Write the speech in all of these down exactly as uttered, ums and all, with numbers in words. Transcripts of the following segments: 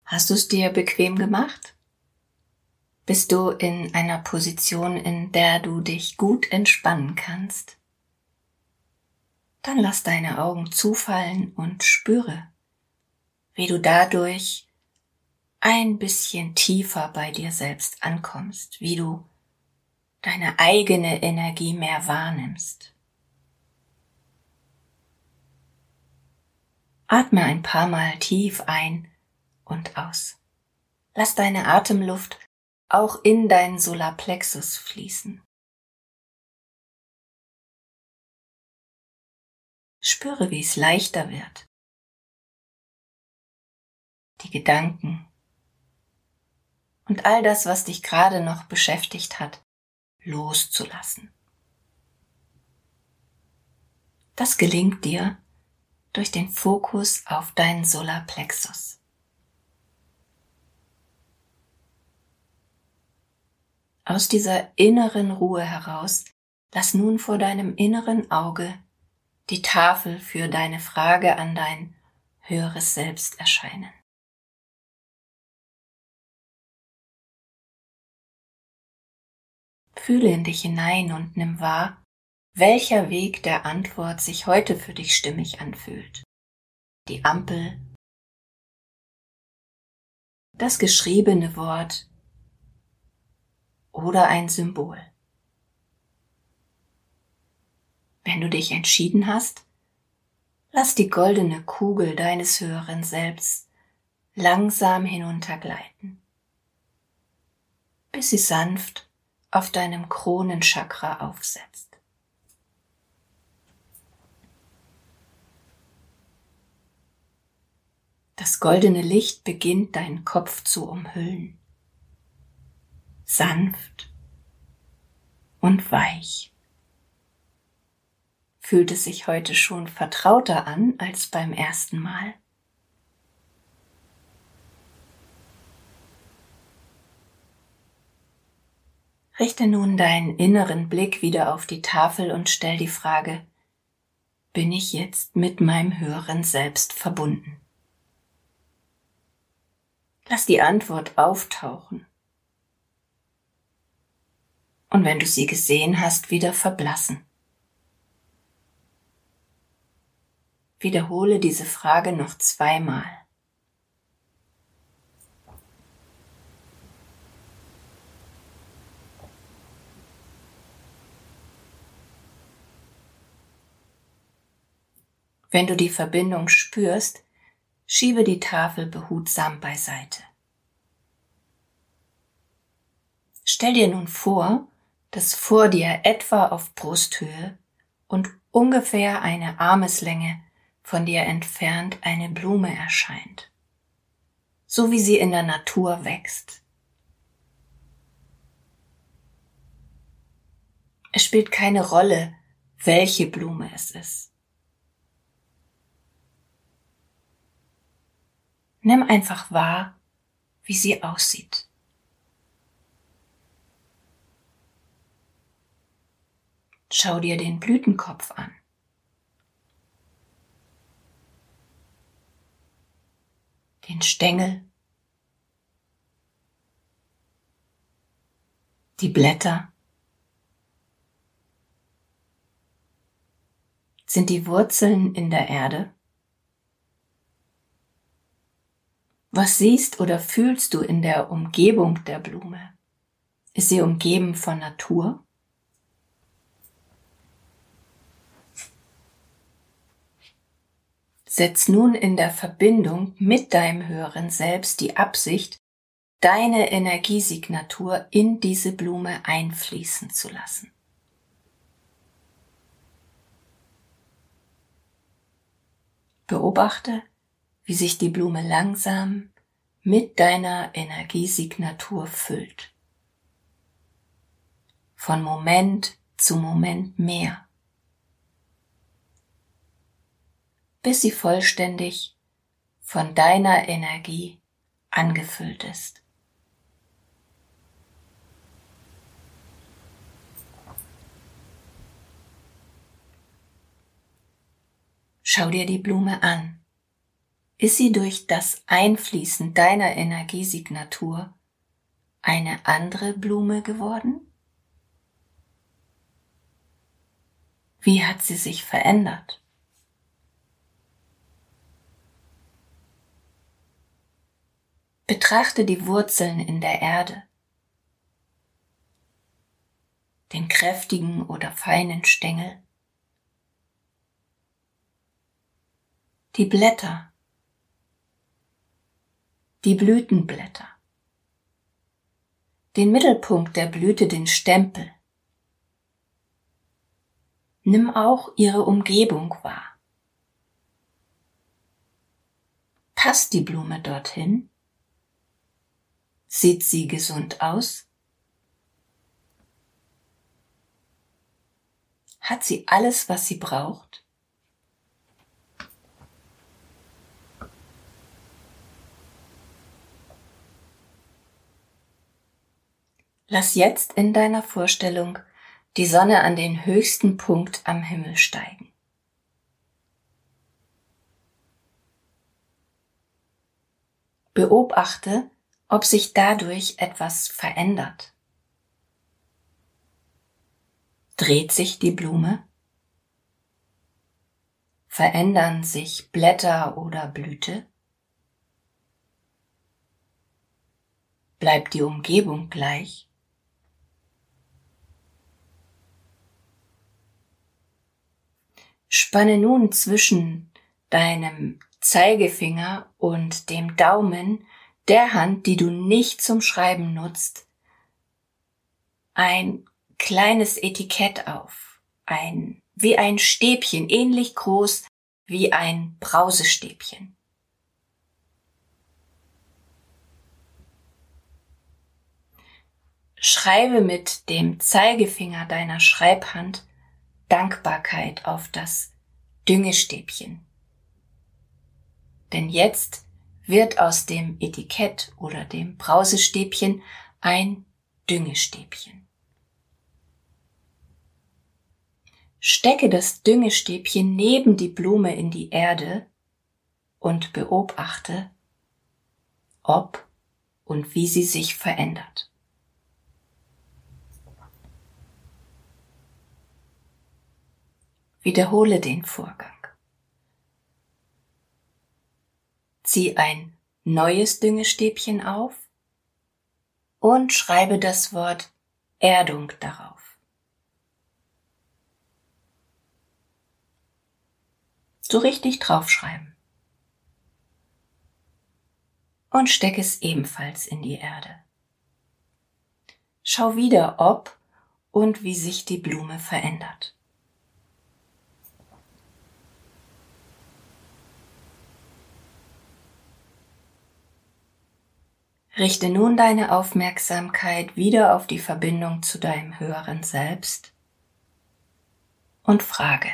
Hast du es dir bequem gemacht? Bist du in einer Position, in der du dich gut entspannen kannst? Dann lass deine Augen zufallen und spüre, wie du dadurch ein bisschen tiefer bei dir selbst ankommst, wie du deine eigene Energie mehr wahrnimmst. Atme ein paar Mal tief ein und aus. Lass deine Atemluft auch in deinen Solarplexus fließen. Spüre, wie es leichter wird, die Gedanken und all das, was dich gerade noch beschäftigt hat, loszulassen. Das gelingt dir durch den Fokus auf deinen Solarplexus. Aus dieser inneren Ruhe heraus, lass nun vor deinem inneren Auge die Tafel für deine Frage an dein höheres Selbst erscheinen. Fühle in dich hinein und nimm wahr, welcher Weg der Antwort sich heute für dich stimmig anfühlt. Die Ampel, das geschriebene Wort oder ein Symbol. Wenn du dich entschieden hast, lass die goldene Kugel deines höheren Selbst langsam hinuntergleiten, bis sie sanft auf deinem Kronenchakra aufsetzt. Das goldene Licht beginnt deinen Kopf zu umhüllen, sanft und weich. Fühlt es sich heute schon vertrauter an als beim ersten Mal? Richte nun deinen inneren Blick wieder auf die Tafel und stell die Frage: Bin ich jetzt mit meinem höheren Selbst verbunden? Lass die Antwort auftauchen. Und wenn du sie gesehen hast, wieder verblassen. Wiederhole diese Frage noch zweimal. Wenn du die Verbindung spürst, schiebe die Tafel behutsam beiseite. Stell dir nun vor, dass vor dir etwa auf Brusthöhe und ungefähr eine Armeslänge von dir entfernt eine Blume erscheint, so wie sie in der Natur wächst. Es spielt keine Rolle, welche Blume es ist. Nimm einfach wahr, wie sie aussieht. Schau dir den Blütenkopf an. Den Stängel, die Blätter. Sind die Wurzeln in der Erde? Was siehst oder fühlst du in der Umgebung der Blume? Ist sie umgeben von Natur? Setz nun in der Verbindung mit deinem höheren Selbst die Absicht, deine Energiesignatur in diese Blume einfließen zu lassen. Beobachte, wie sich die Blume langsam mit deiner Energiesignatur füllt. Von Moment zu Moment mehr. Bis sie vollständig von deiner Energie angefüllt ist. Schau dir die Blume an. ist sie durch das Einfließen deiner Energiesignatur eine andere Blume geworden? Wie hat sie sich verändert? Betrachte die Wurzeln in der Erde, den kräftigen oder feinen Stängel, die Blätter, die Blütenblätter, den Mittelpunkt der Blüte, den Stempel. Nimm auch ihre Umgebung wahr. Passt die Blume dorthin? Sieht sie gesund aus? Hat sie alles, was sie braucht? Lass jetzt in deiner Vorstellung die Sonne an den höchsten Punkt am Himmel steigen. Beobachte, ob sich dadurch etwas verändert. Dreht sich die Blume? Verändern sich Blätter oder Blüte? Bleibt die Umgebung gleich? Spanne nun zwischen deinem Zeigefinger und dem Daumen, der Hand, die du nicht zum Schreiben nutzt, ein kleines Etikett auf, ein, wie ein Stäbchen, ähnlich groß wie ein Brausestäbchen. Schreibe mit dem Zeigefinger deiner Schreibhand Dankbarkeit auf das Düngestäbchen. Denn jetzt wird aus dem Etikett oder dem Brausestäbchen ein Düngestäbchen. Stecke das Düngestäbchen neben die Blume in die Erde und beobachte, ob und wie sie sich verändert. Wiederhole den Vorgang. Zieh ein neues Düngestäbchen auf und schreibe das Wort Erdung darauf. So richtig draufschreiben. Und steck es ebenfalls in die Erde. Schau wieder, ob und wie sich die Blume verändert. Richte nun deine Aufmerksamkeit wieder auf die Verbindung zu deinem höheren Selbst und frage,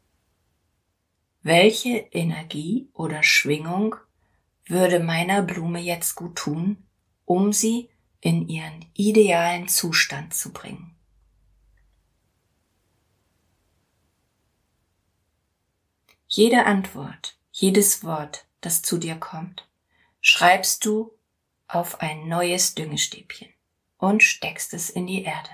welche Energie oder Schwingung würde meiner Blume jetzt gut tun, um sie in ihren idealen Zustand zu bringen? Jede Antwort, jedes Wort, das zu dir kommt, schreibst du auf ein neues Düngestäbchen und steckst es in die Erde.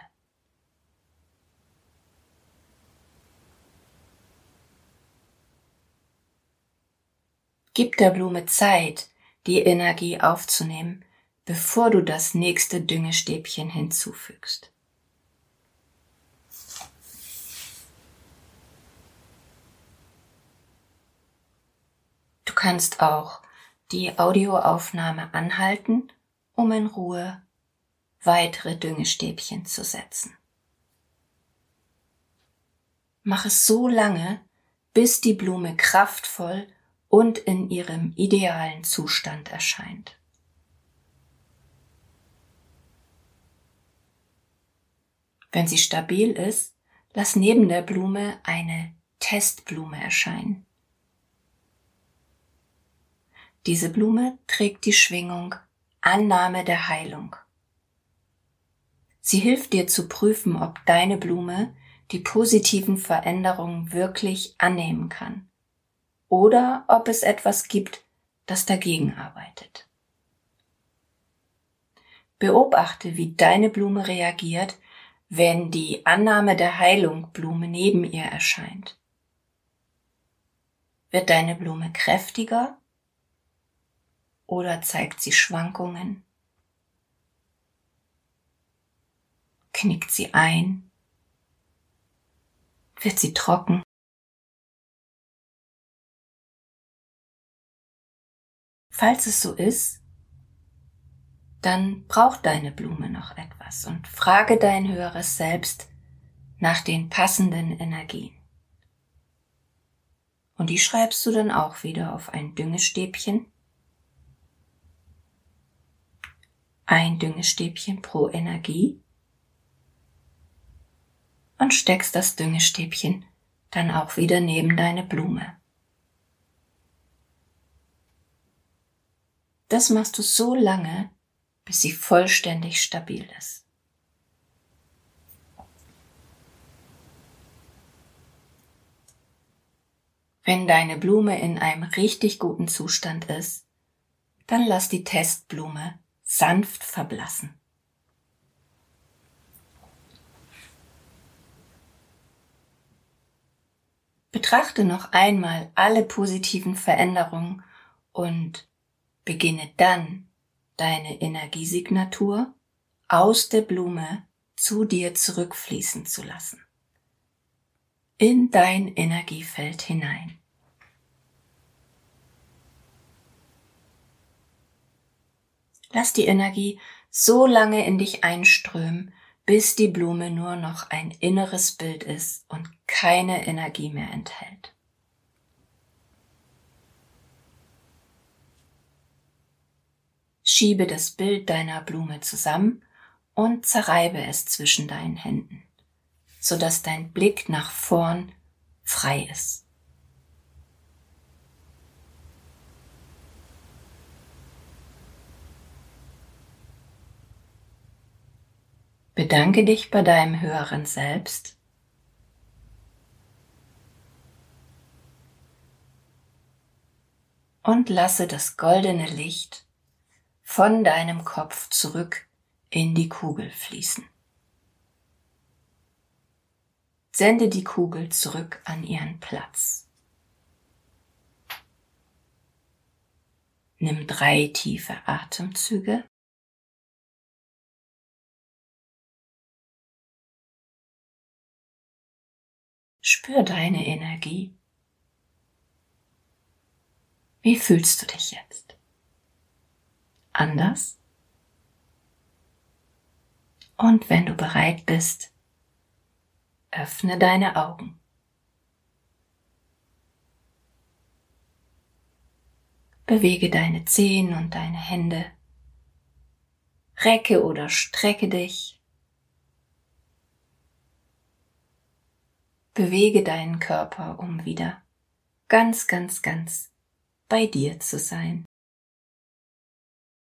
Gib der Blume Zeit, die Energie aufzunehmen, bevor du das nächste Düngestäbchen hinzufügst. Du kannst auch die Audioaufnahme anhalten, um in Ruhe weitere Düngestäbchen zu setzen. Mach es so lange, bis die Blume kraftvoll und in ihrem idealen Zustand erscheint. Wenn sie stabil ist, lass neben der Blume eine Testblume erscheinen. Diese Blume trägt die Schwingung Annahme der Heilung. Sie hilft dir zu prüfen, ob deine Blume die positiven Veränderungen wirklich annehmen kann oder ob es etwas gibt, das dagegen arbeitet. Beobachte, wie deine Blume reagiert, wenn die Annahme der Heilung Blume neben ihr erscheint. Wird deine Blume kräftiger oder zeigt sie Schwankungen? Knickt sie ein? Wird sie trocken? Falls es so ist, dann braucht deine Blume noch etwas und frage dein höheres Selbst nach den passenden Energien. Und die schreibst du dann auch wieder auf ein Düngestäbchen. Ein Düngestäbchen pro Energie. Und steckst das Düngestäbchen dann auch wieder neben deine Blume. Das machst du so lange, bis sie vollständig stabil ist. Wenn deine Blume in einem richtig guten Zustand ist, dann lass die Testblume sanft verblassen. Betrachte noch einmal alle positiven Veränderungen und beginne dann deine Energiesignatur aus der Blume zu dir zurückfließen zu lassen. In dein Energiefeld hinein. Lass die Energie so lange in dich einströmen, bis die Blume nur noch ein inneres Bild ist und keine Energie mehr enthält. Schiebe das Bild deiner Blume zusammen und zerreibe es zwischen deinen Händen, sodass dein Blick nach vorn frei ist. Bedanke dich bei deinem höheren Selbst und lasse das goldene Licht von deinem Kopf zurück in die Kugel fließen. Sende die Kugel zurück an ihren Platz. Nimm drei tiefe Atemzüge. Spür deine Energie. Wie fühlst du dich jetzt? Anders? Und wenn du bereit bist, öffne deine Augen. Bewege deine Zehen und deine Hände. Recke oder strecke dich. Bewege deinen Körper, um wieder ganz, ganz, ganz bei dir zu sein.